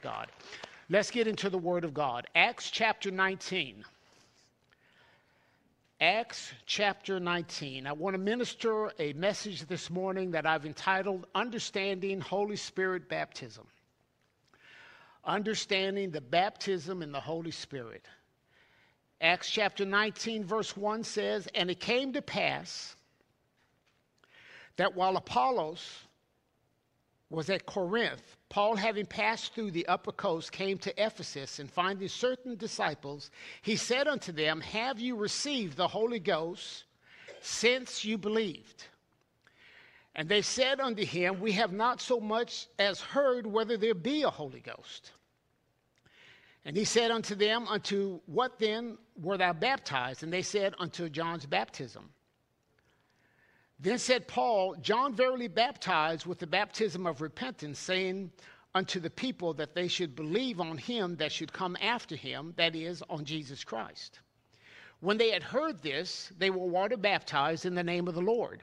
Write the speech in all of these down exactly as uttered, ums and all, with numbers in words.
God. Let's get into the Word of God. Acts chapter nineteen. Acts chapter nineteen. I want to minister a message this morning that I've entitled, Understanding Holy Spirit Baptism. Understanding the baptism in the Holy Spirit. Acts chapter nineteen, verse one says, And it came to pass that while Apollos was at Corinth, Paul, having passed through the upper coast, came to Ephesus, and finding certain disciples, he said unto them, Have you received the Holy Ghost since you believed? And they said unto him, We have not so much as heard whether there be a Holy Ghost. And he said unto them, Unto what then were thou baptized? And they said, Unto John's baptism. Then said Paul, John verily baptized with the baptism of repentance, saying unto the people that they should believe on him that should come after him, that is, on Jesus Christ. When they had heard this, they were water baptized in the name of the Lord.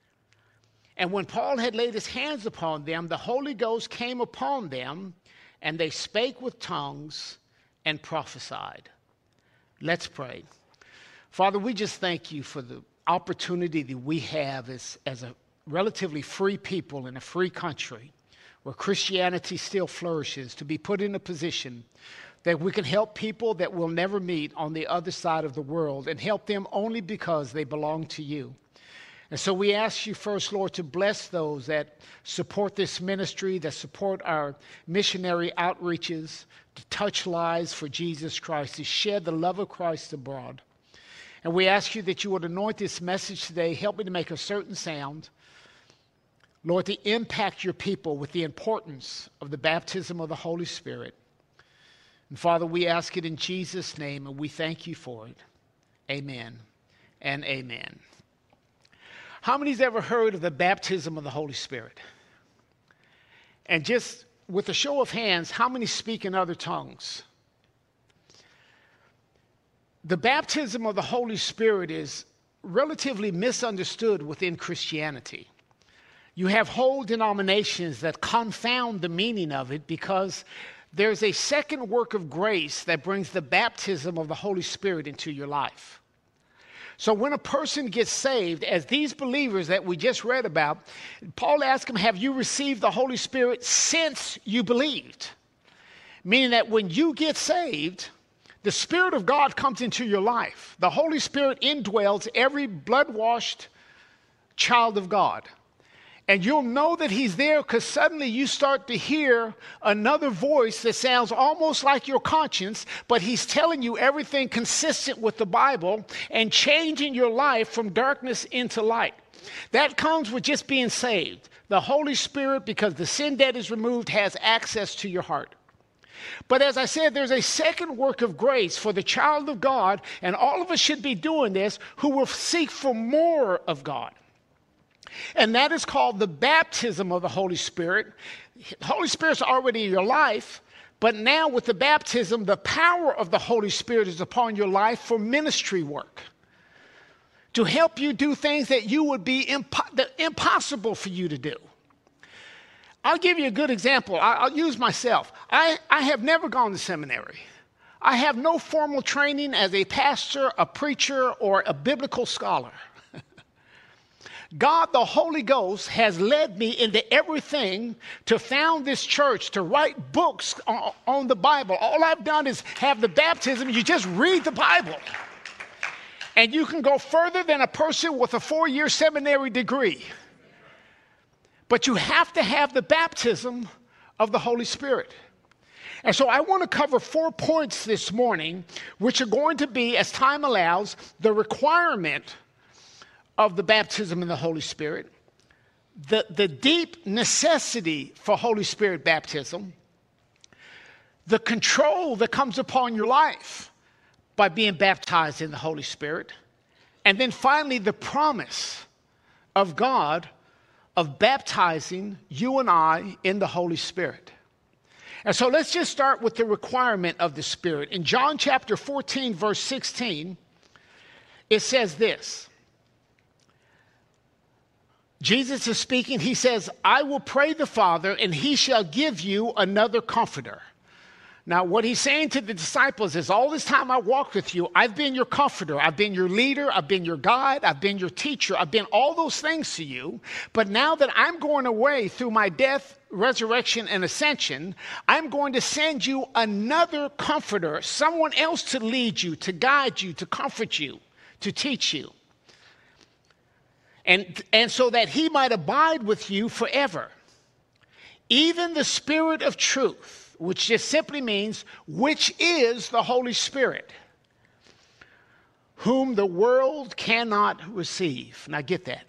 And when Paul had laid his hands upon them, the Holy Ghost came upon them, and they spake with tongues and prophesied. Let's pray. Father, we just thank you for the opportunity that we have as, as a relatively free people in a free country where Christianity still flourishes, to be put in a position that we can help people that we'll never meet on the other side of the world and help them only because they belong to you. And so we ask you first, Lord, to bless those that support this ministry, that support our missionary outreaches, to touch lives for Jesus Christ, to shed the love of Christ abroad. And we ask you that you would anoint this message today, help me to make a certain sound, Lord, to impact your people with the importance of the baptism of the Holy Spirit. And Father, we ask it in Jesus' name, and we thank you for it. Amen and amen. How many's ever heard of the baptism of the Holy Spirit? And just with a show of hands, how many speak in other tongues? The baptism of the Holy Spirit is relatively misunderstood within Christianity. You have whole denominations that confound the meaning of it because there's a second work of grace that brings the baptism of the Holy Spirit into your life. So when a person gets saved, as these believers that we just read about, Paul asked them, have you received the Holy Spirit since you believed? Meaning that when you get saved, the Spirit of God comes into your life. The Holy Spirit indwells every blood-washed child of God. And you'll know that he's there because suddenly you start to hear another voice that sounds almost like your conscience, but he's telling you everything consistent with the Bible and changing your life from darkness into light. That comes with just being saved. The Holy Spirit, because the sin debt is removed, has access to your heart. But as I said, there's a second work of grace for the child of God, and all of us should be doing this, who will seek for more of God. And that is called the baptism of the Holy Spirit. The Holy Spirit's already in your life, but now with the baptism, the power of the Holy Spirit is upon your life for ministry work, to help you do things that you would be impo- that impossible for you to do. I'll give you a good example. I'll use myself. I, I have never gone to seminary. I have no formal training as a pastor, a preacher, or a biblical scholar. God, the Holy Ghost, has led me into everything to found this church, to write books on, on the Bible. All I've done is have the baptism. You just read the Bible. And you can go further than a person with a four-year seminary degree. But you have to have the baptism of the Holy Spirit. And so I want to cover four points this morning, which are going to be, as time allows, the requirement of the baptism in the Holy Spirit, the, the deep necessity for Holy Spirit baptism, the control that comes upon your life by being baptized in the Holy Spirit, and then finally the promise of God of baptizing you and I in the Holy Spirit. And so let's just start with the requirement of the Spirit. In John chapter fourteen, verse sixteen, it says this. Jesus is speaking. He says, I will pray the Father, and he shall give you another comforter. Now, what he's saying to the disciples is, all this time I walked with you, I've been your comforter, I've been your leader, I've been your guide, I've been your teacher, I've been all those things to you. But now that I'm going away through my death, resurrection, and ascension, I'm going to send you another comforter, someone else to lead you, to guide you, to comfort you, to teach you. And, and so that he might abide with you forever. Even the Spirit of truth, which just simply means, which is the Holy Spirit, whom the world cannot receive. Now get that.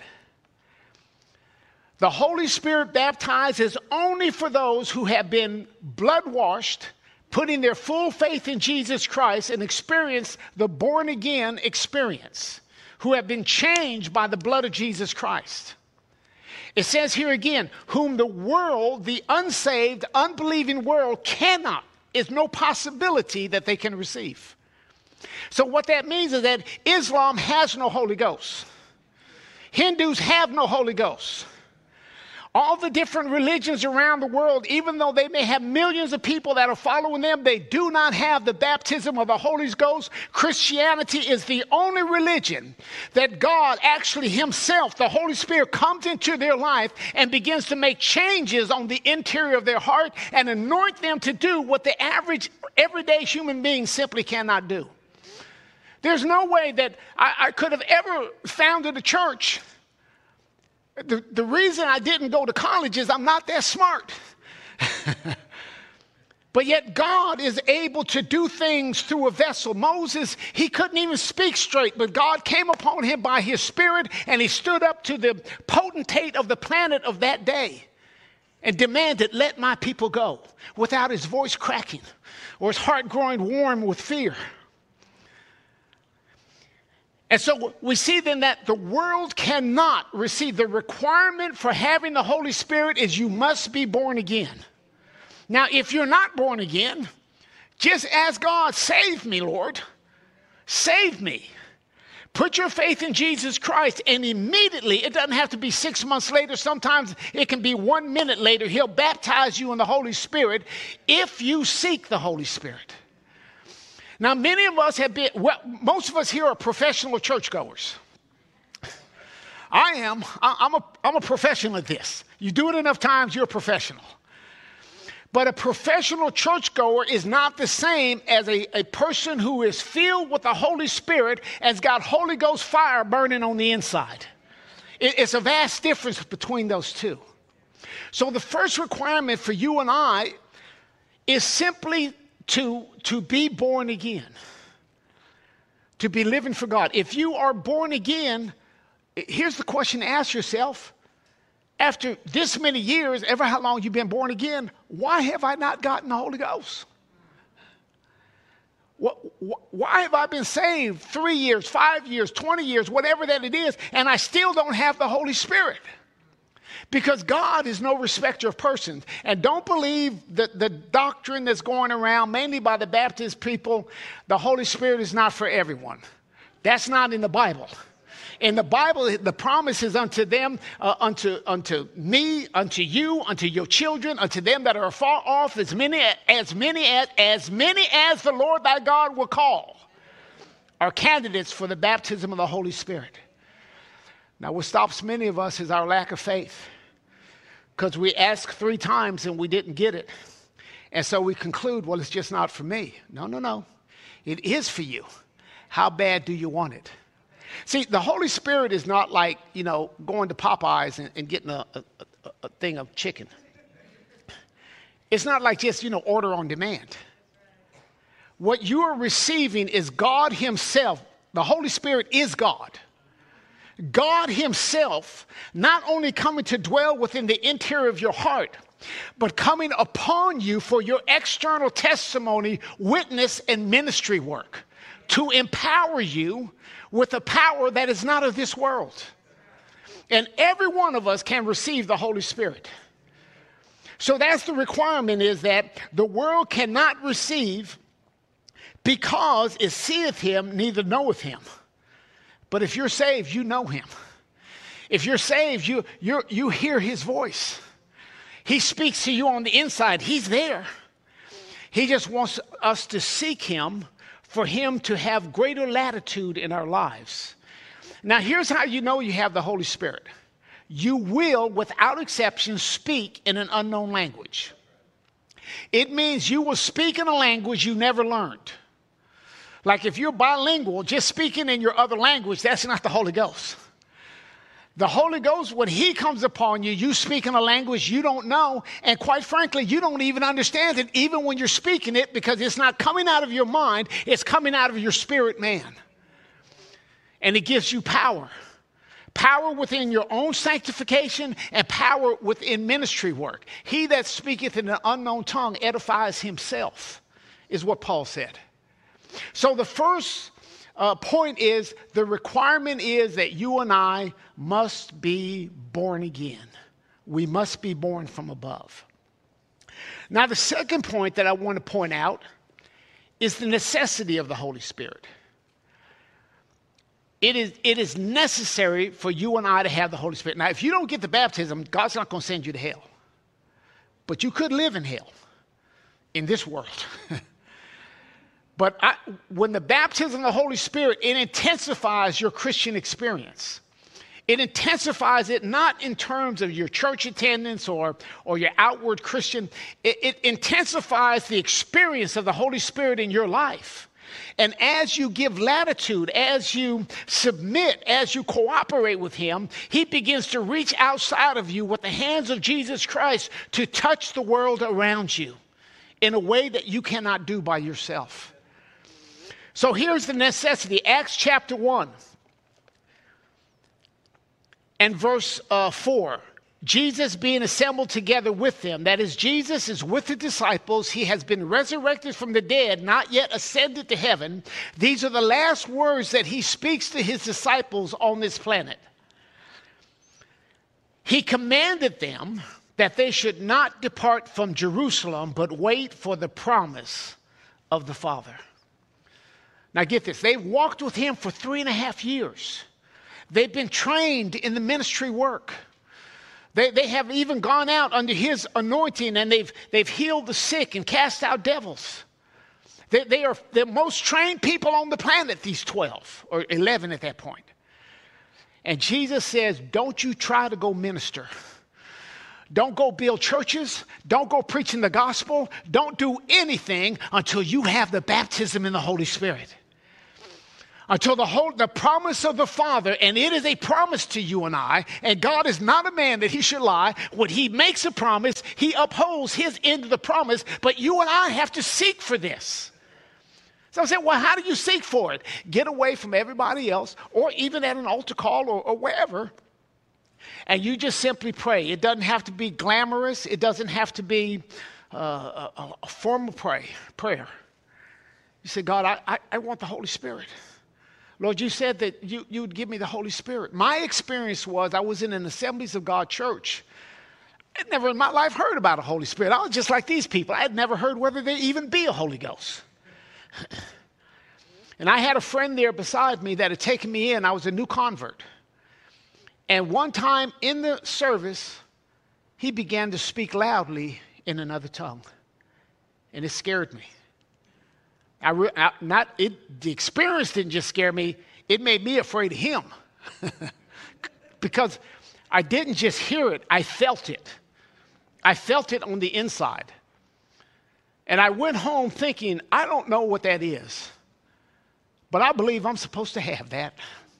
The Holy Spirit baptizes only for those who have been blood-washed, putting their full faith in Jesus Christ and experience the born-again experience, who have been changed by the blood of Jesus Christ. It says here again, whom the world, the unsaved, unbelieving world cannot, is no possibility that they can receive. So what that means is that Islam has no Holy Ghost. Hindus have no Holy Ghost. All the different religions around the world, even though they may have millions of people that are following them, they do not have the baptism of the Holy Ghost. Christianity is the only religion that God actually himself, the Holy Spirit, comes into their life and begins to make changes on the interior of their heart and anoint them to do what the average, everyday human being simply cannot do. There's no way that I, I could have ever founded a church. The, the reason I didn't go to college is I'm not that smart. But yet God is able to do things through a vessel. Moses, he couldn't even speak straight, but God came upon him by his Spirit, and he stood up to the potentate of the planet of that day and demanded, let my people go, without his voice cracking or his heart growing warm with fear. And so we see then that the world cannot receive. The requirement for having the Holy Spirit is you must be born again. Now, if you're not born again, just ask God, save me, Lord. Save me. Put your faith in Jesus Christ, and immediately, it doesn't have to be six months later. Sometimes it can be one minute later. He'll baptize you in the Holy Spirit if you seek the Holy Spirit. Now, many of us have been, well, most of us here are professional churchgoers. I am. I, I'm a, I'm a professional at this. You do it enough times, you're a professional. But a professional churchgoer is not the same as a, a person who is filled with the Holy Spirit and has got Holy Ghost fire burning on the inside. It, it's a vast difference between those two. So the first requirement for you and I is simply To, to be born again, to be living for God. If you are born again, here's the question to ask yourself. After this many years, ever how long you've been born again, why have I not gotten the Holy Ghost? What, why have I been saved three years, five years, twenty years, whatever that it is, and I still don't have the Holy Spirit? Because God is no respecter of persons. And don't believe the, the doctrine that's going around, mainly by the Baptist people, the Holy Spirit is not for everyone. That's not in the Bible. In the Bible, the promise is unto them, uh, unto, unto me, unto you, unto your children, unto them that are far off, as many as many as, as many as the Lord thy God will call, are candidates for the baptism of the Holy Spirit. Now, what stops many of us is our lack of faith. Because we asked three times and we didn't get it. And so we conclude, well, it's just not for me. No, no, no. It is for you. How bad do you want it? See, the Holy Spirit is not like, you know, going to Popeyes and, and getting a, a, a thing of chicken. It's not like just, you know, order on demand. What you are receiving is God himself. The Holy Spirit is God. God himself not only coming to dwell within the interior of your heart, but coming upon you for your external testimony, witness, and ministry work to empower you with a power that is not of this world. And every one of us can receive the Holy Spirit. So that's the requirement, is that the world cannot receive because it seeth him, neither knoweth him. But if you're saved, you know him. If you're saved, you, you you hear his voice. He speaks to you on the inside. He's there. He just wants us to seek him for him to have greater latitude in our lives. Now, here's how you know you have the Holy Spirit. You will, without exception, speak in an unknown language. It means you will speak in a language you never learned. Like if you're bilingual, just speaking in your other language, that's not the Holy Ghost. The Holy Ghost, when he comes upon you, you speak in a language you don't know, and quite frankly, you don't even understand it, even when you're speaking it, because it's not coming out of your mind, it's coming out of your spirit man. And it gives you power. Power within your own sanctification and power within ministry work. He that speaketh in an unknown tongue edifies himself, is what Paul said. So the first uh, point is, the requirement is that you and I must be born again. We must be born from above. Now, the second point that I want to point out is the necessity of the Holy Spirit. It is, it is necessary for you and I to have the Holy Spirit. Now, if you don't get the baptism, God's not going to send you to hell. But you could live in hell in this world. But I, when the baptism of the Holy Spirit, it intensifies your Christian experience. It intensifies it not in terms of your church attendance or, or your outward Christian. It, it intensifies the experience of the Holy Spirit in your life. And as you give latitude, as you submit, as you cooperate with him, he begins to reach outside of you with the hands of Jesus Christ to touch the world around you in a way that you cannot do by yourself. So here's the necessity. Acts chapter one and verse uh, four. Jesus being assembled together with them. That is, Jesus is with the disciples. He has been resurrected from the dead, not yet ascended to heaven. These are the last words that he speaks to his disciples on this planet. He commanded them that they should not depart from Jerusalem, but wait for the promise of the Father. Now get this, they've walked with him for three and a half years. They've been trained in the ministry work. They, they have even gone out under his anointing, and they've, they've healed the sick and cast out devils. They, they are the most trained people on the planet, these twelve, or eleven at that point. And Jesus says, don't you try to go minister. Don't go build churches. Don't go preaching the gospel. Don't do anything until you have the baptism in the Holy Spirit. Until the whole, the promise of the Father, and it is a promise to you and I, and God is not a man that he should lie. When he makes a promise, he upholds his end of the promise, but you and I have to seek for this. So I said, well, how do you seek for it? Get away from everybody else, or even at an altar call or, or wherever, and you just simply pray. It doesn't have to be glamorous. It doesn't have to be uh, a, a formal pray, prayer. You say, God, I, I, I want the Holy Spirit. Lord, you said that you, you would give me the Holy Spirit. My experience was I was in an Assemblies of God church. I'd never in my life heard about a Holy Spirit. I was just like these people. I had never heard whether there even be a Holy Ghost. And I had a friend there beside me that had taken me in. I was a new convert. And one time in the service, he began to speak loudly in another tongue. And it scared me. I, re- I not it, the experience didn't just scare me, it made me afraid of him. Because I didn't just hear it, I felt it. I felt it on the inside. And I went home thinking, I don't know what that is, but I believe I'm supposed to have that.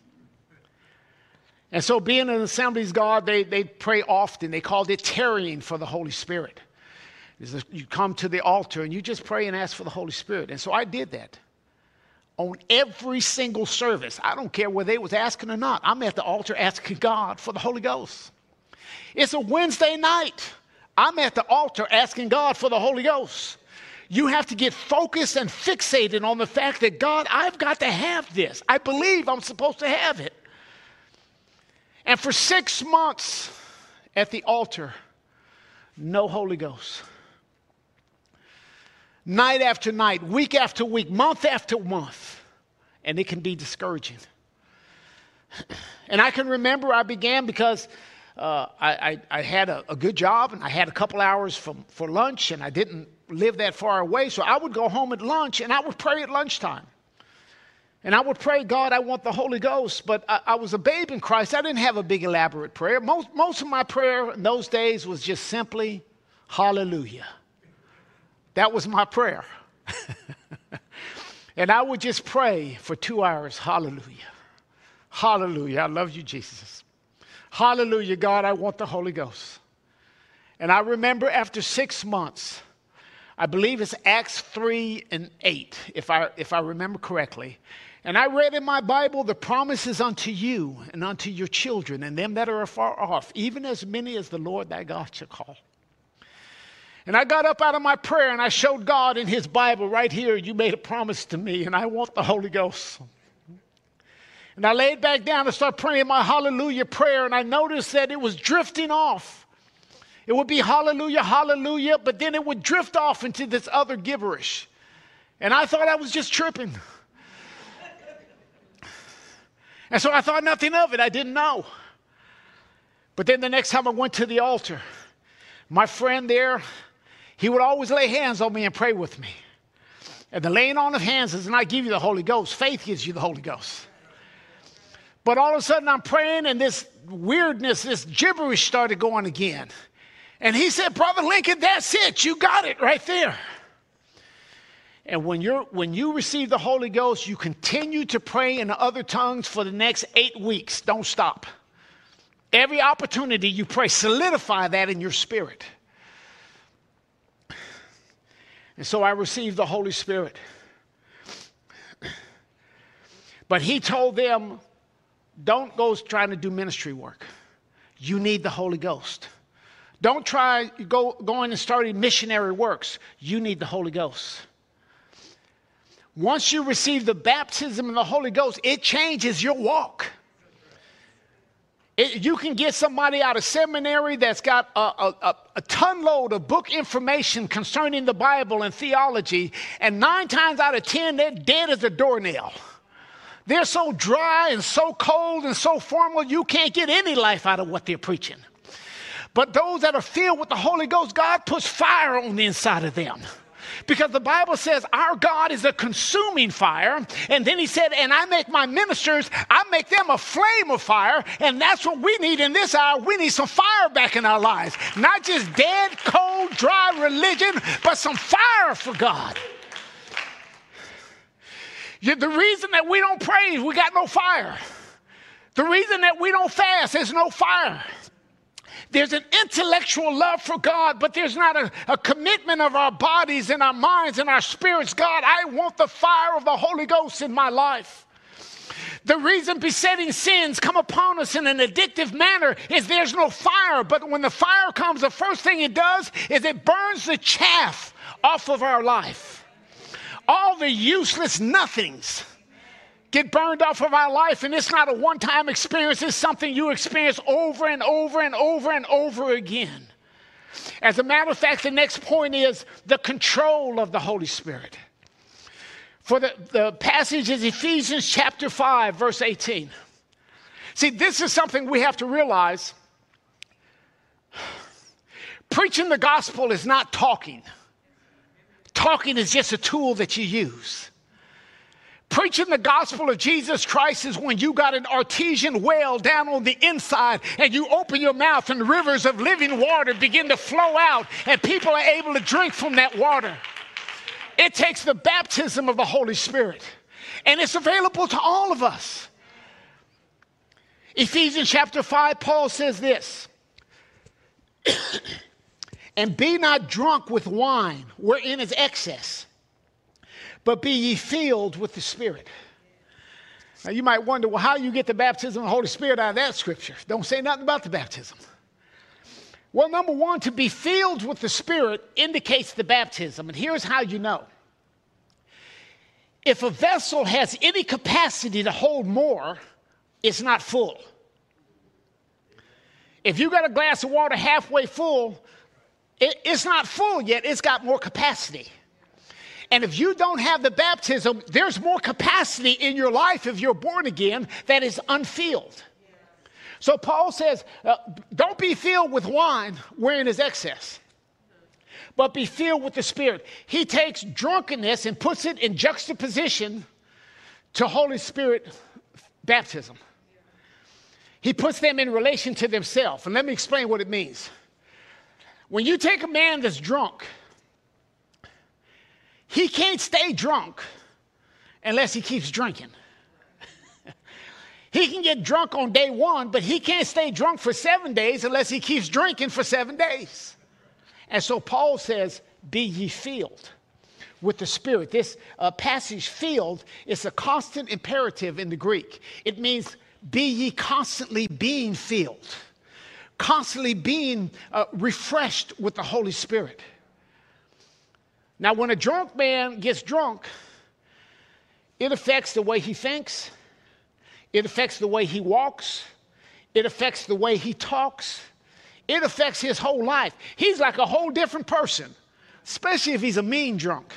And so being in Assemblies of God, they, they pray often. They called it tarrying for the Holy Spirit. You come to the altar and you just pray and ask for the Holy Spirit. And so I did that on every single service. I don't care whether they was asking or not. I'm at the altar asking God for the Holy Ghost. It's a Wednesday night. I'm at the altar asking God for the Holy Ghost. You have to get focused and fixated on the fact that, God, I've got to have this. I believe I'm supposed to have it. And for six months at the altar, no Holy Ghost. Night after night, week after week, month after month. And it can be discouraging. And I can remember I began because uh, I, I, I had a, a good job, and I had a couple hours for, for lunch, and I didn't live that far away, so I would go home at lunch, and I would pray at lunchtime. And I would pray, God, I want the Holy Ghost. But I, I was a babe in Christ. I didn't have a big elaborate prayer. Most, most of my prayer in those days was just simply, hallelujah. That was my prayer. And I would just pray for two hours, hallelujah. Hallelujah. I love you, Jesus. Hallelujah, God, I want the Holy Ghost. And I remember after six months, I believe it's Acts three and eight, if I, if I remember correctly. And I read in my Bible, the promises unto you and unto your children and them that are afar off, even as many as the Lord thy God shall call. And I got up out of my prayer and I showed God in his Bible right here, you made a promise to me and I want the Holy Ghost. And I laid back down and started praying my hallelujah prayer, and I noticed that it was drifting off. It would be hallelujah, hallelujah, but then it would drift off into this other gibberish. And I thought I was just tripping. And so I thought nothing of it. I didn't know. But then the next time I went to the altar, my friend there, he would always lay hands on me and pray with me. And the laying on of hands does not give you the Holy Ghost. Faith gives you the Holy Ghost. But all of a sudden I'm praying and this weirdness, this gibberish started going again. And he said, Brother Lincoln, that's it. You got it right there. And when you're when you receive the Holy Ghost, you continue to pray in other tongues for the next eight weeks. Don't stop. Every opportunity you pray, solidify that in your spirit. And so I received the Holy Spirit. But he told them, don't go trying to do ministry work. You need the Holy Ghost. Don't try go going and starting missionary works. You need the Holy Ghost. Once you receive the baptism of the Holy Ghost, it changes your walk. It, you can get somebody out of seminary that's got a, a, a ton load of book information concerning the Bible and theology, and nine times out of ten, they're dead as a doornail. They're so dry and so cold and so formal, you can't get any life out of what they're preaching. But those that are filled with the Holy Ghost, God puts fire on the inside of them. Because the Bible says our God is a consuming fire. And then he said, and I make my ministers, I make them a flame of fire. And that's what we need in this hour. We need some fire back in our lives. Not just dead, cold, dry religion, but some fire for God. The reason that we don't pray is we got no fire. The reason that we don't fast is no fire. There's an intellectual love for God, but there's not a, a commitment of our bodies and our minds and our spirits. God, I want the fire of the Holy Ghost in my life. The reason besetting sins come upon us in an addictive manner is there's no fire. But when the fire comes, the first thing it does is it burns the chaff off of our life. All the useless nothings get burned off of our life, and it's not a one-time experience. It's something you experience over and over and over and over again. As a matter of fact, the next point is the control of the Holy Spirit. For the, the passage is Ephesians chapter five, verse eighteen. See, this is something we have to realize. Preaching the gospel is not talking. Talking is just a tool that you use. Preaching the gospel of Jesus Christ is when you got an artesian well down on the inside and you open your mouth and rivers of living water begin to flow out and people are able to drink from that water. It takes the baptism of the Holy Spirit, and it's available to all of us. Ephesians chapter five, Paul says this, and be not drunk with wine, wherein is excess, but be ye filled with the Spirit. Now you might wonder, well, how you get the baptism of the Holy Spirit out of that scripture? Don't say nothing about the baptism. Well, number one, to be filled with the Spirit indicates the baptism. And here's how you know. If a vessel has any capacity to hold more, it's not full. If you got a glass of water halfway full, it, it's not full yet. It's got more capacity. And if you don't have the baptism, there's more capacity in your life if you're born again that is unfilled. So Paul says, uh, don't be filled with wine wherein is excess, but be filled with the Spirit. He takes drunkenness and puts it in juxtaposition to Holy Spirit baptism. He puts them in relation to themselves. And let me explain what it means. When you take a man that's drunk, he can't stay drunk unless he keeps drinking. He can get drunk on day one, but he can't stay drunk for seven days unless he keeps drinking for seven days. And so Paul says, be ye filled with the Spirit. This uh, passage, filled, is a constant imperative in the Greek. It means be ye constantly being filled, constantly being uh, refreshed with the Holy Spirit. Now, when a drunk man gets drunk, it affects the way he thinks. It affects the way he walks. It affects the way he talks. It affects his whole life. He's like a whole different person, especially if he's a mean drunk.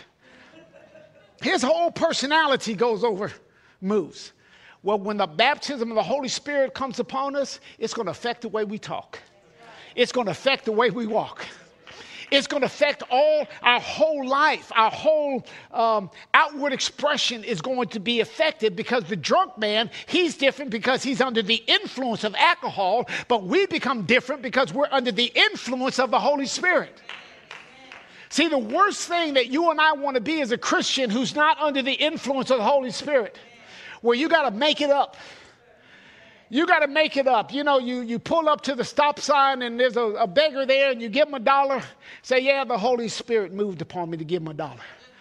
His whole personality goes over, moves. Well, when the baptism of the Holy Spirit comes upon us, it's going to affect the way we talk. It's going to affect the way we walk. It's going to affect all our whole life. Our whole um, outward expression is going to be affected because the drunk man, he's different because he's under the influence of alcohol, but we become different because we're under the influence of the Holy Spirit. See, the worst thing that you and I want to be is a Christian who's not under the influence of the Holy Spirit, where you got to make it up. You got to make it up. You know, you, you pull up to the stop sign and there's a, a beggar there and you give him a dollar. Say, yeah, the Holy Spirit moved upon me to give him a dollar.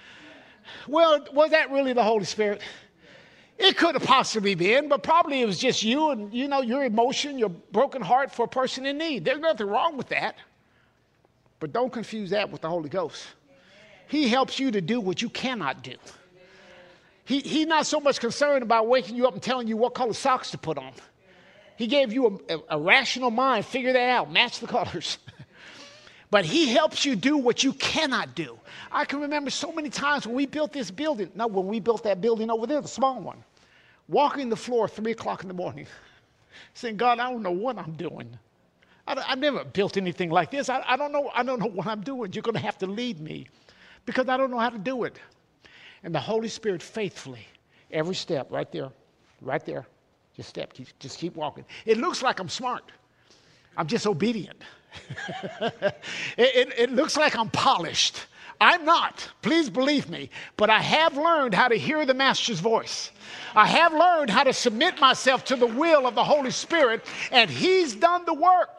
Well, was that really the Holy Spirit? It could have possibly been, but probably it was just you and, you know, your emotion, your broken heart for a person in need. There's nothing wrong with that. But don't confuse that with the Holy Ghost. He helps you to do what you cannot do. He, he's not so much concerned about waking you up and telling you what color socks to put on. He gave you a, a, a rational mind. Figure that out. Match the colors. But he helps you do what you cannot do. I can remember so many times when we built this building. No, when we built that building over there, the small one. Walking the floor at three o'clock in the morning. Saying, God, I don't know what I'm doing. I, I've never built anything like this. I, I don't know. I don't know what I'm doing. You're going to have to lead me. Because I don't know how to do it. And the Holy Spirit faithfully, every step, right there, right there, just step, keep, just keep walking. It looks like I'm smart. I'm just obedient. it, it, it looks like I'm polished. I'm not, please believe me, but I have learned how to hear the Master's voice. I have learned how to submit myself to the will of the Holy Spirit, and he's done the work.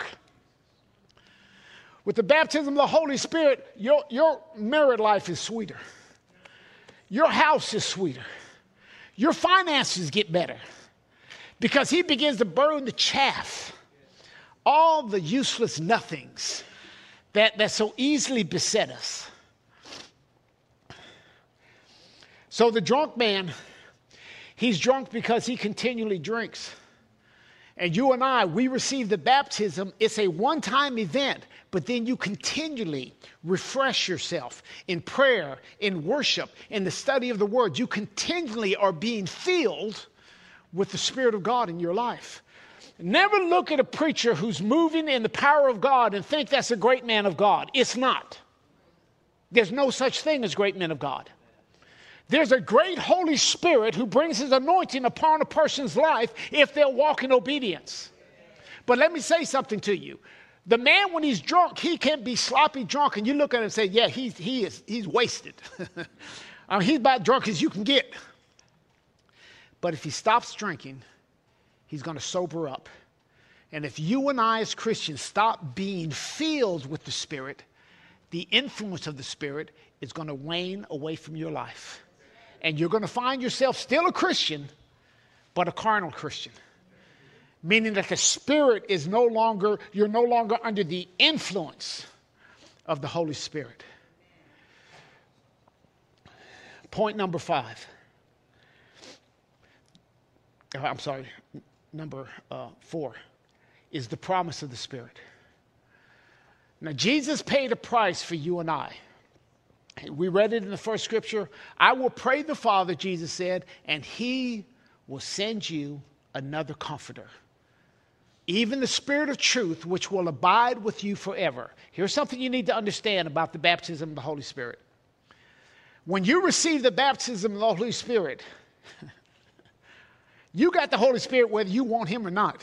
With the baptism of the Holy Spirit, your, your married life is sweeter. Your house is sweeter. Your finances get better because he begins to burn the chaff, all the useless nothings that, that so easily beset us. So the drunk man, he's drunk because he continually drinks. And you and I, we receive the baptism. It's a one-time event, but then you continually refresh yourself in prayer, in worship, in the study of the Word. You continually are being filled with the Spirit of God in your life. Never look at a preacher who's moving in the power of God and think that's a great man of God. It's not. There's no such thing as great men of God. There's a great Holy Spirit who brings his anointing upon a person's life if they'll walk in obedience. But let me say something to you. The man, when he's drunk, he can be sloppy drunk, and you look at him and say, yeah, he's, he is, he's wasted. I mean, he's about drunk as you can get. But if he stops drinking, he's going to sober up. And if you and I as Christians stop being filled with the Spirit, the influence of the Spirit is going to wane away from your life. And you're going to find yourself still a Christian, but a carnal Christian. Meaning that the Spirit is no longer, you're no longer under the influence of the Holy Spirit. Point number five. I'm sorry, number uh, four is the promise of the Spirit. Now, Jesus paid a price for you and I. We read it in the first scripture. I will pray the Father, Jesus said, and he will send you another comforter. even the Spirit of truth, which will abide with you forever. Here's something you need to understand about the baptism of the Holy Spirit. When you receive the baptism of the Holy Spirit, you got the Holy Spirit whether you want him or not.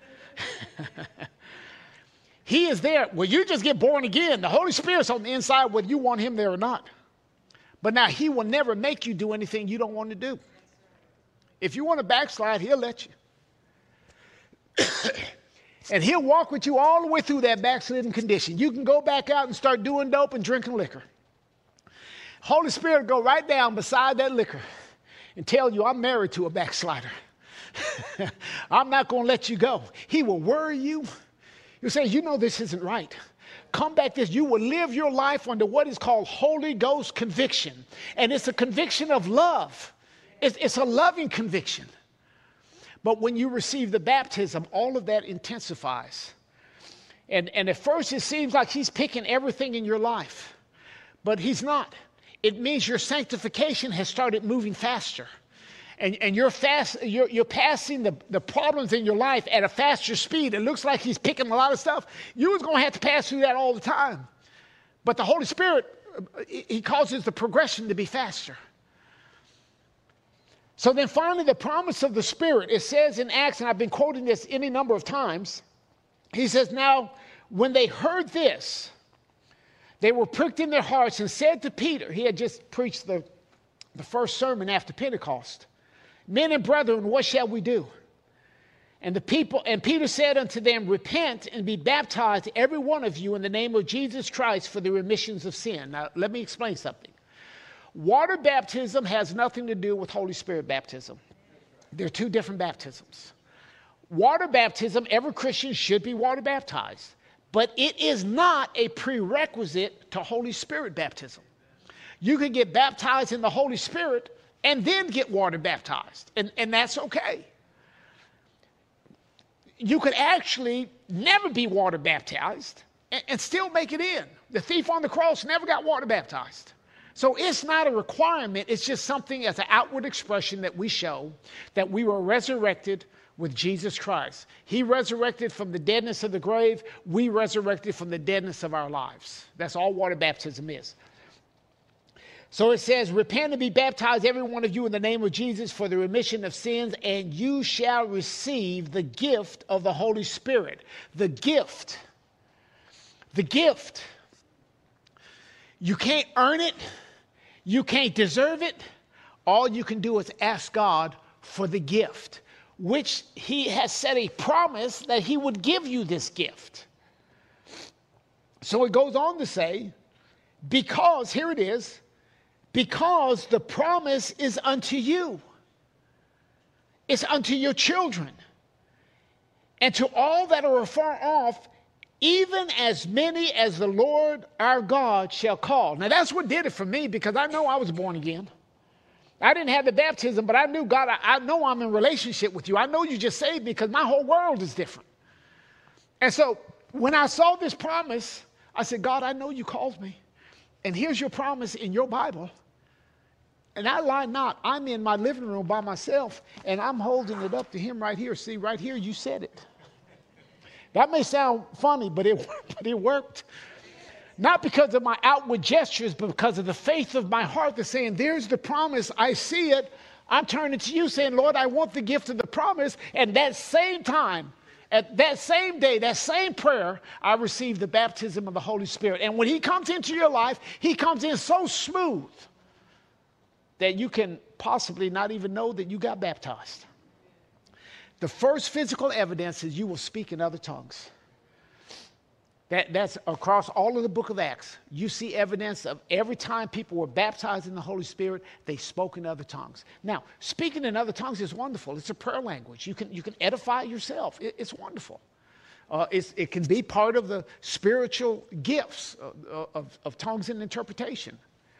He is there. Well, you just get born again. The Holy Spirit's on the inside whether you want him there or not. But now he will never make you do anything you don't want to do. If you want to backslide, he'll let you. And he'll walk with you all the way through that backslidden condition. You can go back out and start doing dope and drinking liquor. Holy Spirit will go right down beside that liquor and tell you, I'm married to a backslider. I'm not going to let you go. He will worry you. You'll say, you know this isn't right. Come back this. You will live your life under what is called Holy Ghost conviction. And it's a conviction of love. It's, it's a loving conviction. But when you receive the baptism, all of that intensifies. And, and at first it seems like he's picking everything in your life. But he's not. It means your sanctification has started moving faster. And, and you're, fast, you're, you're passing the, the problems in your life at a faster speed. It looks like he's picking a lot of stuff. You was going to have to pass through that all the time. But the Holy Spirit, he causes the progression to be faster. So then finally, the promise of the Spirit, it says in Acts, and I've been quoting this any number of times, he says, now, when they heard this, they were pricked in their hearts and said to Peter, he had just preached the, the first sermon after Pentecost, men and brethren, what shall we do? And the people, and Peter said unto them, repent and be baptized, every one of you, in the name of Jesus Christ for the remissions of sin. Now, let me explain something. Water baptism has nothing to do with Holy Spirit baptism. They're two different baptisms. Water baptism, every Christian should be water baptized, but it is not a prerequisite to Holy Spirit baptism. You can get baptized in the Holy Spirit and then get water baptized, and, and that's okay. You could actually never be water baptized and, and still make it in. The thief on the cross never got water baptized. So it's not a requirement. It's just something as an outward expression that we show that we were resurrected with Jesus Christ. He resurrected from the deadness of the grave. We resurrected from the deadness of our lives. That's all water baptism is. So it says, repent and be baptized, every one of you, in the name of Jesus for the remission of sins, and you shall receive the gift of the Holy Spirit. The gift. The gift. You can't earn it. You can't deserve it. All you can do is ask God for the gift, which he has set a promise that he would give you this gift. So it goes on to say, because, here it is, because the promise is unto you. It's unto your children. And to all that are afar off, even as many as the Lord our God shall call. Now that's what did it for me, because I know I was born again. I didn't have the baptism, but I knew, God, I, I know I'm in relationship with you. I know you just saved me because my whole world is different. And so when I saw this promise, I said, God, I know you called me. And here's your promise in your Bible. And I lie not. I'm in my living room by myself, and I'm holding it up to him right here. See, right here, you said it. That may sound funny, but it, but it worked. Not because of my outward gestures, but because of the faith of my heart that's saying, there's the promise. I see it. I'm turning to you saying, Lord, I want the gift of the promise. And that same time, at that same day, that same prayer, I received the baptism of the Holy Spirit. And when he comes into your life, he comes in so smooth that you can possibly not even know that you got baptized. The first physical evidence is you will speak in other tongues. That, that's across all of the book of Acts. You see evidence of every time people were baptized in the Holy Spirit, they spoke in other tongues. Now, speaking in other tongues is wonderful. It's a prayer language. You can, you can edify yourself. It, it's wonderful. Uh, it's, it can be part of the spiritual gifts of, of, of tongues and interpretation.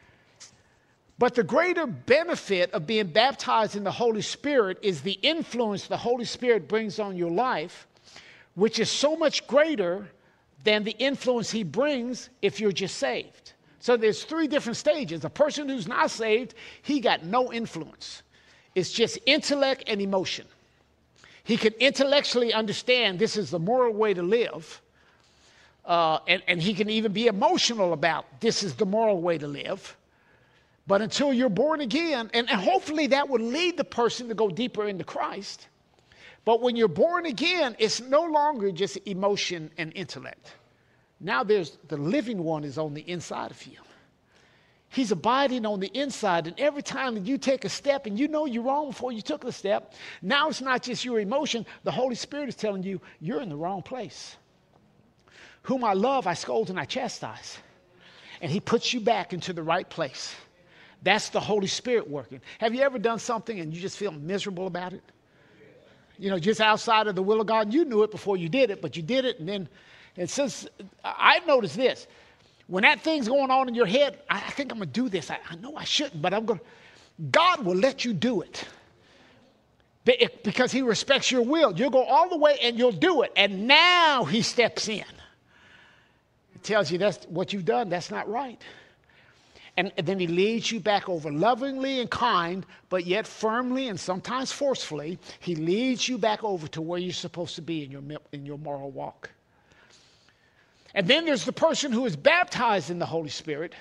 But the greater benefit of being baptized in the Holy Spirit is the influence the Holy Spirit brings on your life, which is so much greater than the influence he brings if you're just saved. So there's three different stages. A person who's not saved, he got no influence. It's just intellect and emotion. He can intellectually understand this is the moral way to live. Uh, and, and he can even be emotional about this is the moral way to live. But until you're born again, and, and hopefully that will lead the person to go deeper into Christ. But when you're born again, it's no longer just emotion and intellect. Now there's the living one is on the inside of you. He's abiding on the inside, and every time that you take a step and you know you're wrong before you took the step, now it's not just your emotion. The Holy Spirit is telling you you're in the wrong place. Whom I love, I scold and I chastise. And he puts you back into the right place. That's the Holy Spirit working. Have you ever done something and you just feel miserable about it? You know, just outside of the will of God. You knew it before you did it, but you did it, and then it says, I've noticed this. When that thing's going on in your head, I, I think I'm going to do this. I, I know I shouldn't, but I'm going to. God will let you do it. Because he respects your will. You'll go all the way and you'll do it. And now he steps in. It tells you that's what you've done, that's not right. And, and then he leads you back over lovingly and kind, but yet firmly and sometimes forcefully. He leads you back over to where you're supposed to be in your, in your moral walk. And then there's the person who is baptized in the Holy Spirit.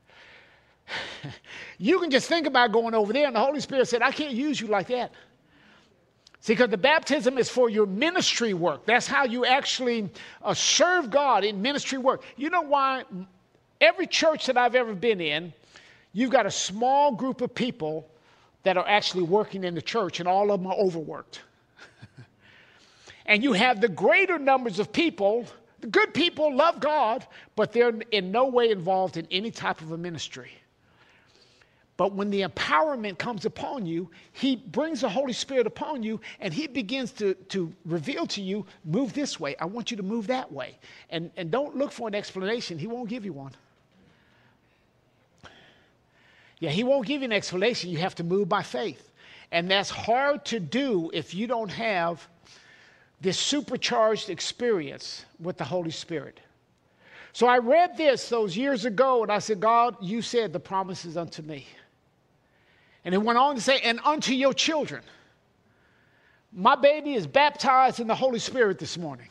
You can just think about going over there, and the Holy Spirit said, I can't use you like that. See, because the baptism is for your ministry work. That's how you actually uh, serve God in ministry work. You know why? Every church that I've ever been in, you've got a small group of people that are actually working in the church, and all of them are overworked. And you have the greater numbers of people. The good people love God, but they're in no way involved in any type of a ministry. But when the empowerment comes upon you, he brings the Holy Spirit upon you, and he begins to, to reveal to you, move this way. I want you to move that way. And, and don't look for an explanation. He won't give you one. Yeah, he won't give you an explanation. You have to move by faith. And that's hard to do if you don't have this supercharged experience with the Holy Spirit. So I read this those years ago, and I said, God, you said the promise is unto me. And it went on to say, and unto your children. My baby is baptized in the Holy Spirit this morning.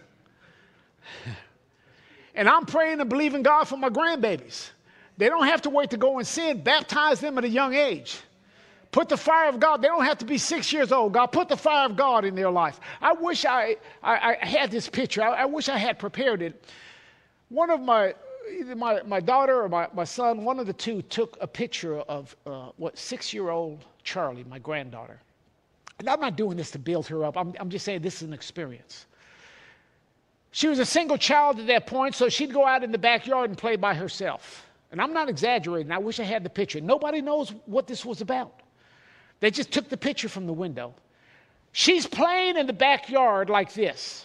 And I'm praying and believing God for my grandbabies. They don't have to wait to go and sin. Baptize them at a young age. Put the fire of God. They don't have to be six years old. God, put the fire of God in their life. I wish I, I, I had this picture. I, I wish I had prepared it. One of my, either my, my daughter or my, my son, one of the two took a picture of, uh, what, six-year-old Charlie, my granddaughter. And I'm not doing this to build her up. I'm, I'm just saying this is an experience. She was a single child at that point, so she'd go out in the backyard and play by herself. And I'm not exaggerating. I wish I had the picture. Nobody knows what this was about. They just took the picture from the window. She's playing in the backyard like this.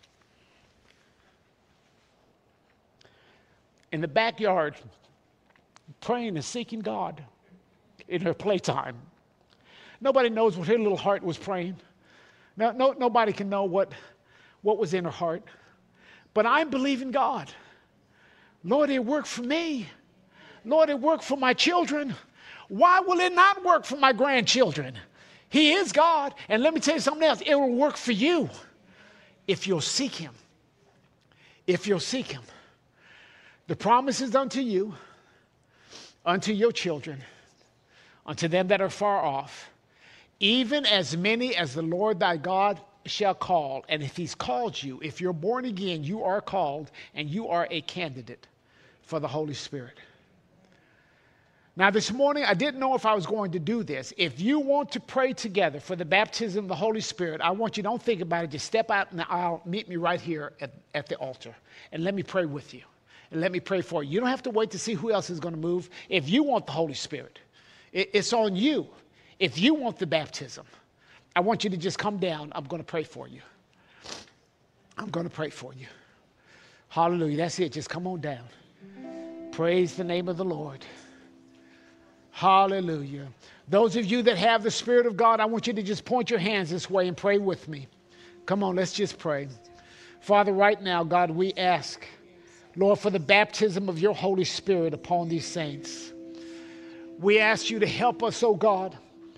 In the backyard, praying and seeking God in her playtime. Nobody knows what her little heart was praying. No, no, nobody can know what, what was in her heart. But I'm believing God. Lord, it worked for me. Lord, it worked for my children. Why will it not work for my grandchildren? He is God. And let me tell you something else. It will work for you if you'll seek him. If you'll seek him. The promise is unto you, unto your children, unto them that are far off, even as many as the Lord thy God shall call. And if he's called you, if you're born again, you are called, and you are a candidate for the Holy Spirit. Now, this morning, I didn't know if I was going to do this. If you want to pray together for the baptism of the Holy Spirit, I want you, don't think about it, just step out in the aisle, meet me right here at, at the altar, and let me pray with you, and let me pray for you. You don't have to wait to see who else is going to move. If you want the Holy Spirit, it, it's on you. If you want the baptism, I want you to just come down. I'm going to pray for you. I'm going to pray for you. Hallelujah. That's it. Just come on down. Praise the name of the Lord. Hallelujah. Those of you that have the Spirit of God, I want you to just point your hands this way and pray with me. Come on, let's just pray. Father, right now, God, we ask, Lord, for the baptism of your Holy Spirit upon these saints. We ask you to help us, oh God,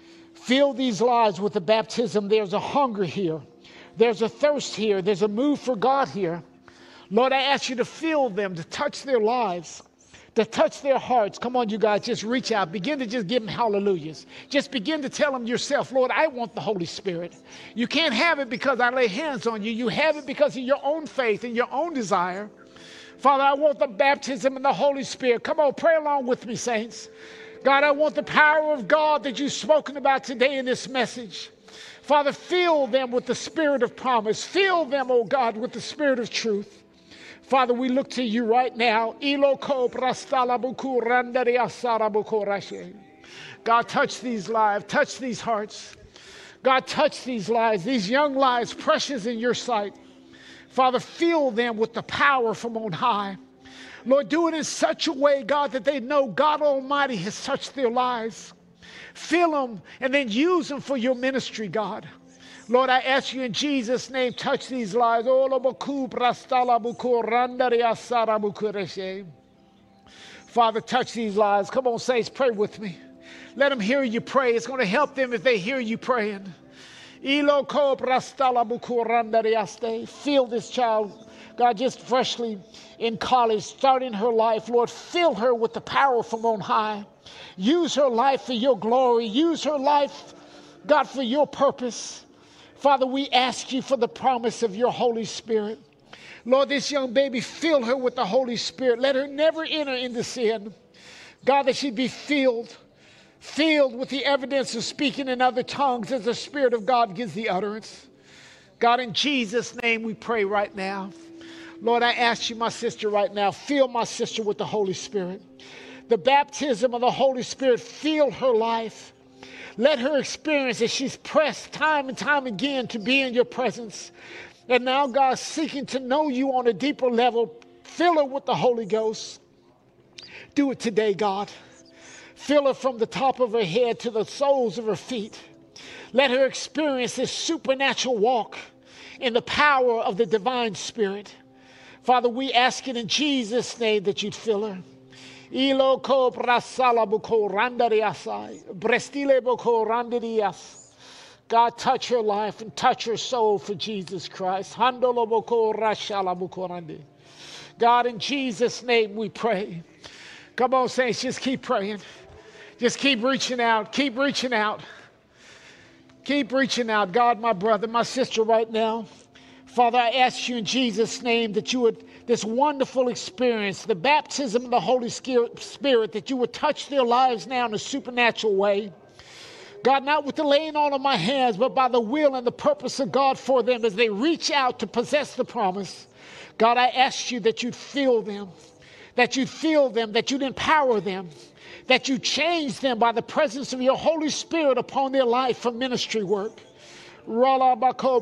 Fill these lives with the baptism. There's a hunger here. There's a thirst here. There's a move for God here. Lord, I ask you to fill them, to touch their lives, to touch their hearts. Come on, you guys, just reach out. Begin to just give them hallelujahs. Just begin to tell them yourself, Lord, I want the Holy Spirit. You can't have it because I lay hands on you. You have it because of your own faith and your own desire. Father, I want the baptism in the Holy Spirit. Come on, pray along with me, saints. God, I want the power of God that you've spoken about today in this message. Father, fill them with the spirit of promise. Fill them, oh God, with the spirit of truth. Father, we look to you right now. God, touch these lives. Touch these hearts. God, touch these lives, these young lives, precious in your sight. Father, fill them with the power from on high. Lord, do it in such a way, God, that they know God Almighty has touched their lives. Fill them and then use them for your ministry, God. Lord, I ask you in Jesus' name, touch these lives. Father, touch these lives. Come on, saints, pray with me. Let them hear you pray. It's going to help them if they hear you praying. Fill this child, God, just freshly in college, starting her life. Lord, fill her with the power from on high. Use her life for your glory. Use her life, God, for your purpose. Father, we ask you for the promise of your Holy Spirit. Lord, this young baby, fill her with the Holy Spirit. Let her never enter into sin. God, that she'd be filled, filled with the evidence of speaking in other tongues as the Spirit of God gives the utterance. God, in Jesus' name we pray right now. Lord, I ask you, my sister, right now, fill my sister with the Holy Spirit. The baptism of the Holy Spirit, fill her life. Let her experience as she's pressed time and time again to be in your presence. And now, God, seeking to know you on a deeper level, fill her with the Holy Ghost. Do it today, God. Fill her from the top of her head to the soles of her feet. Let her experience this supernatural walk in the power of the divine Spirit. Father, we ask it in Jesus' name that you'd fill her. God, touch her life and touch her soul for Jesus Christ. God, in Jesus' name we pray. Come on, saints, just keep praying. Just keep reaching out. Keep reaching out. Keep reaching out. God, my brother, my sister right now. Father, I ask you in Jesus' name that you would, this wonderful experience, the baptism of the Holy Spirit, that you would touch their lives now in a supernatural way. God, not with the laying on of my hands, but by the will and the purpose of God for them as they reach out to possess the promise. God, I ask you that you'd fill them, that you'd fill them, that you'd empower them, that you change them by the presence of your Holy Spirit upon their life for ministry work. God,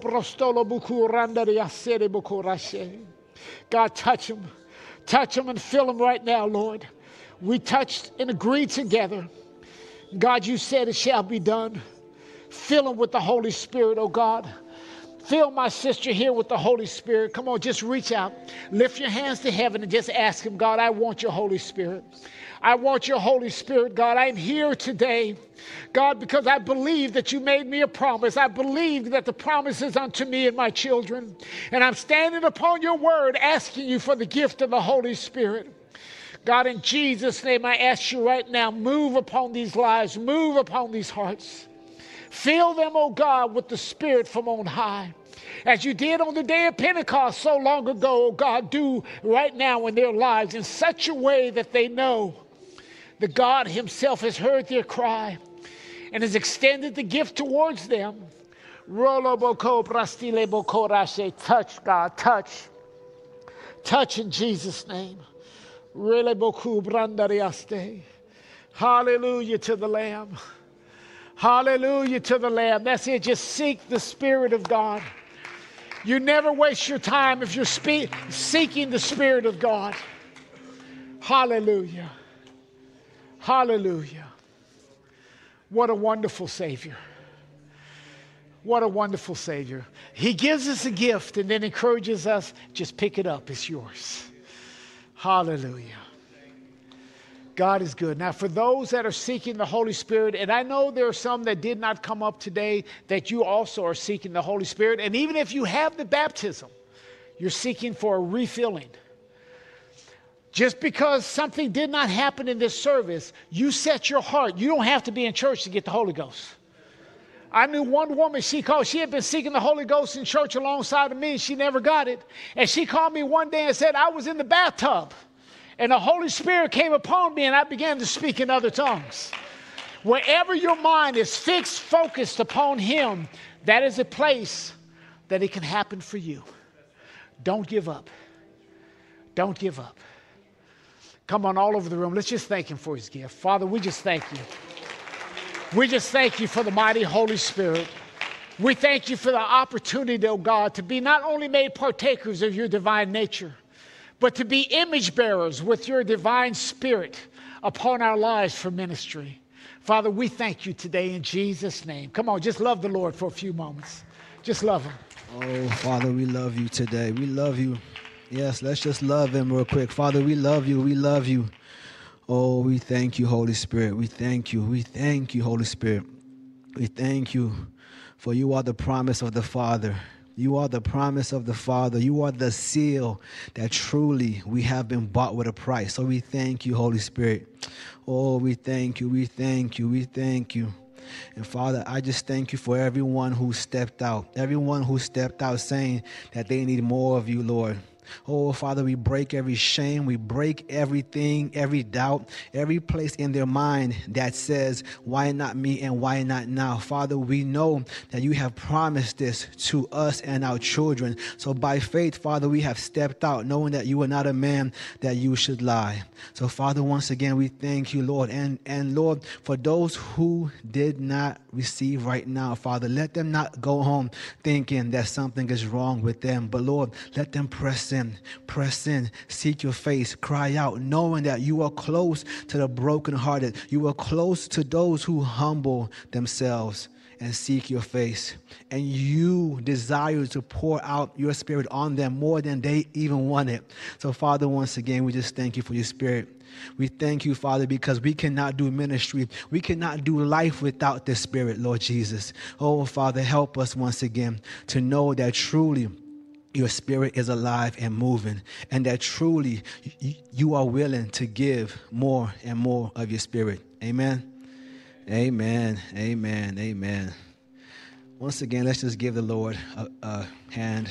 touch them. Touch them and fill them right now, Lord. We touched and agreed together. God, you said it shall be done. Fill them with the Holy Spirit, oh God. Fill my sister here with the Holy Spirit. Come on, just reach out. Lift your hands to heaven and just ask him, God, I want your Holy Spirit. I want your Holy Spirit, God. I'm here today, God, because I believe that you made me a promise. I believe that the promise is unto me and my children. And I'm standing upon your word, asking you for the gift of the Holy Spirit. God, in Jesus' name, I ask you right now, move upon these lives, move upon these hearts. Fill them, oh God, with the Spirit from on high. As you did on the day of Pentecost so long ago, oh God, do right now in their lives in such a way that they know that God himself has heard their cry and has extended the gift towards them. Touch, God, touch. Touch in Jesus' name. Hallelujah to the Lamb. Hallelujah to the Lamb. That's it. Just seek the Spirit of God. You never waste your time if you're spe- seeking the Spirit of God. Hallelujah. Hallelujah. What a wonderful Savior. What a wonderful Savior. He gives us a gift and then encourages us, just pick it up. It's yours. Hallelujah. God God is good. Now, for those that are seeking the Holy Spirit, and I know there are some that did not come up today, that you also are seeking the Holy Spirit. And even if you have the baptism, you're seeking for a refilling. Just because something did not happen in this service, you set your heart. You don't have to be in church to get the Holy Ghost. I knew one woman, she called, she had been seeking the Holy Ghost in church alongside of me, and she never got it. And she called me one day and said, I was in the bathtub, and the Holy Spirit came upon me, and I began to speak in other tongues. Wherever your mind is fixed, focused upon Him, that is a place that it can happen for you. Don't give up. Don't give up. Come on, all over the room. Let's just thank Him for His gift. Father, we just thank you. We just thank you for the mighty Holy Spirit. We thank you for the opportunity, oh God, to be not only made partakers of your divine nature, but to be image bearers with your divine spirit upon our lives for ministry. Father, we thank you today in Jesus' name. Come on, just love the Lord for a few moments. Just love Him. Oh, Father, we love you today. We love you. Yes, let's just love Him real quick. Father, we love you. We love you. Oh, we thank you, Holy Spirit. We thank you. We thank you, Holy Spirit. We thank you, for you are the promise of the Father. You are the promise of the Father. You are the seal that truly we have been bought with a price. So we thank you, Holy Spirit. Oh, we thank you. We thank you. We thank you. And Father, I just thank you for everyone who stepped out, everyone who stepped out saying that they need more of you, Lord. Oh, Father, we break every shame. We break everything, every doubt, every place in their mind that says, why not me and why not now? Father, we know that you have promised this to us and our children. So by faith, Father, we have stepped out knowing that you are not a man that you should lie. So, Father, once again, we thank you, Lord. And, and Lord, for those who did not receive right now, Father, let them not go home thinking that something is wrong with them. But, Lord, let them press in. Press in, seek your face, cry out, knowing that you are close to the brokenhearted. You are close to those who humble themselves and seek your face. And you desire to pour out your spirit on them more than they even want it. So, Father, once again, we just thank you for your spirit. We thank you, Father, because we cannot do ministry. We cannot do life without the Spirit, Lord Jesus. Oh, Father, help us once again to know that truly your spirit is alive and moving, and that truly you are willing to give more and more of your spirit. Amen. Amen. Amen. Amen. Once again, let's just give the Lord a, a hand.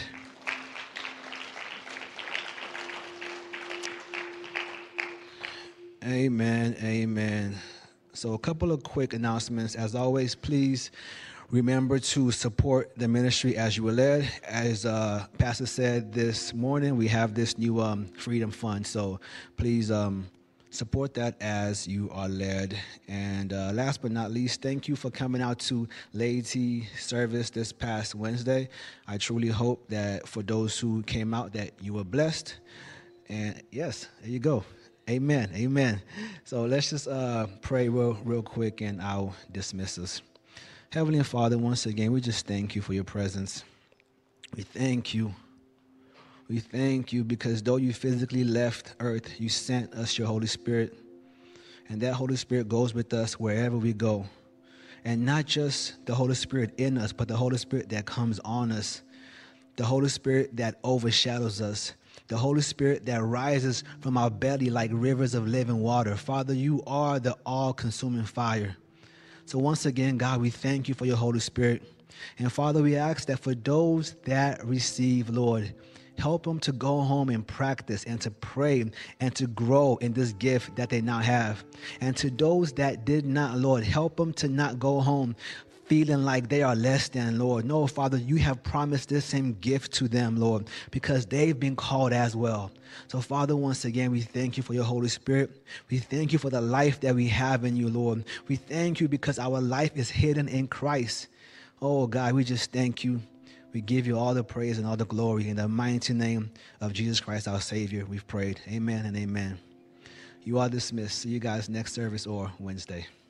Amen. Amen. So a couple of quick announcements. As always, please remember to support the ministry as you were led. As uh, Pastor said this morning, we have this new um, Freedom Fund. So please um, support that as you are led. And uh, last but not least, thank you for coming out to Laity service this past Wednesday. I truly hope that for those who came out that you were blessed. And yes, there you go. Amen. Amen. So let's just uh, pray real, real quick and I'll dismiss us. Heavenly Father, once again, we just thank you for your presence. We thank you. We thank you because though you physically left earth, you sent us your Holy Spirit. And that Holy Spirit goes with us wherever we go. And not just the Holy Spirit in us, but the Holy Spirit that comes on us. The Holy Spirit that overshadows us. The Holy Spirit that rises from our belly like rivers of living water. Father, you are the all-consuming fire. So once again, God, we thank you for your Holy Spirit. And Father, we ask that for those that receive, Lord, help them to go home and practice and to pray and to grow in this gift that they now have. And to those that did not, Lord, help them to not go home feeling like they are less than, Lord. No, Father, you have promised this same gift to them, Lord, because they've been called as well. So, Father, once again, we thank you for your Holy Spirit. We thank you for the life that we have in you, Lord. We thank you because our life is hidden in Christ. Oh, God, we just thank you. We give you all the praise and all the glory. In the mighty name of Jesus Christ, our Savior, we've prayed. Amen and amen. You are dismissed. See you guys next service or Wednesday.